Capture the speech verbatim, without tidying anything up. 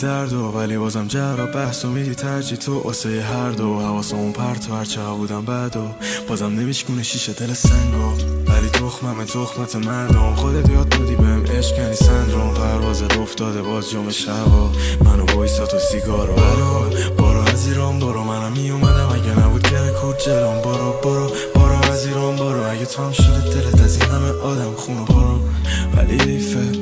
درد و ولی بازم جرا بحث و میدی ترجی تو واسه هر دو حواسمون پرت و هرچه بودم بعد و بازم نمیشکونه شیشه دل سنگو ولی تخمم تخمت مردم خودت یاد بودی بهم عشق کنی سندروم پرواز افتاده باز جمع شبا منو بایسا تو سیگارو برکن برو از ایران برو منم میومدم اگه نبود گره کود جلوم برو برو برو از ایران برو اگه تو هم شده دلت از این همه آدم خونو برو ولی لیفه